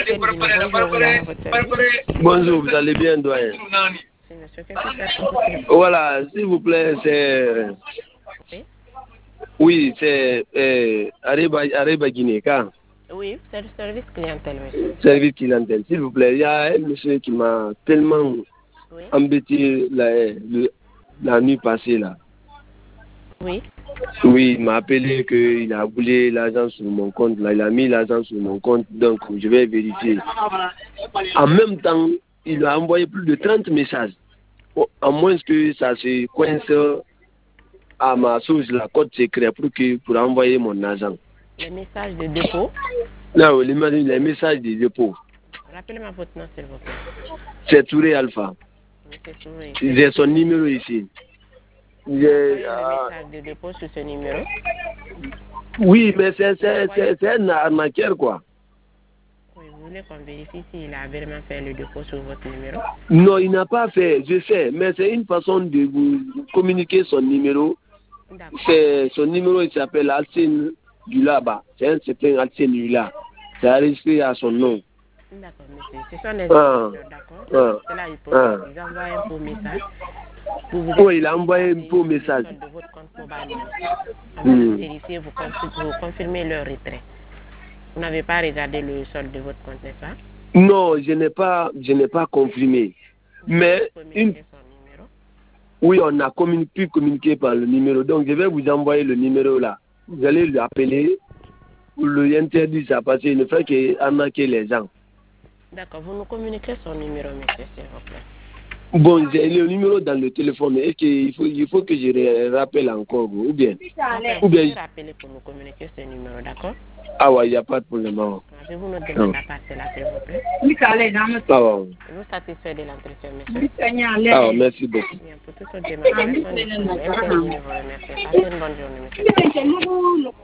Bonjour, vous allez bien, doyen? Voilà, s'il vous plaît, c'est... Oui, c'est Areba Guinée-Ka. Oui, c'est le service clientèle, monsieur. Service clientèle, s'il vous plaît. Il y a un monsieur qui m'a tellement embêté la nuit passée, là. Oui. Oui, il m'a appelé qu'il a voulu l'argent sur mon compte. Là, il a mis l'argent sur mon compte, donc je vais vérifier. En même temps, il a envoyé plus de 30 messages. À moins que ça se coince à ma source, la code secret pour envoyer mon argent. Les messages de dépôt? Non, les messages de dépôt. Rappelez-moi votre nom, s'il vous plaît. C'est Touré Alpha. Monsieur Touré. J'ai son numéro ici. J'ai le message de dépôt sur ce numéro. Oui, mais c'est un arnaqueur, quoi. Oui, vous voulez qu'on vérifie s'il a vraiment fait le dépôt sur votre numéro? Non, il n'a pas fait, je sais, mais c'est une façon de vous communiquer son numéro. C'est son numéro, il s'appelle Alcine Dulaba. C'est un certain Alcine Dula. C'est enregistré à son nom. D'accord, monsieur. Ce sont les informations, d'accord? C'est là il faut vous envoyer un beau message. Oui, il a envoyé un beau message. De votre compte mobile. Avant de vérifier, vous confirmez leur retrait. Vous n'avez pas regardé le solde de votre compte, n'est-ce pas? Non, je n'ai pas confirmé. Mais oui, on a pu communiquer par le numéro. Donc, je vais vous envoyer le numéro là. Vous allez l'appeler pour lui interdire ça parce qu'il ne fait qu'arnaquer les gens. D'accord, vous nous communiquez son numéro, monsieur, s'il vous plaît. Bon, j'ai le numéro dans le téléphone. Est-ce qu'il faut que je rappelle encore ou bien? Vous pouvez rappeler pour nous communiquer ce numéro, d'accord? Ah ouais, il n'y a pas de problème. Je vous note de la partie là, s'il vous plaît. Ah ouais. Vous satisfait de l'entretien, monsieur? Ah, merci beaucoup. Pour toute autre démarche, vous remercie. Passez une bonne journée, monsieur.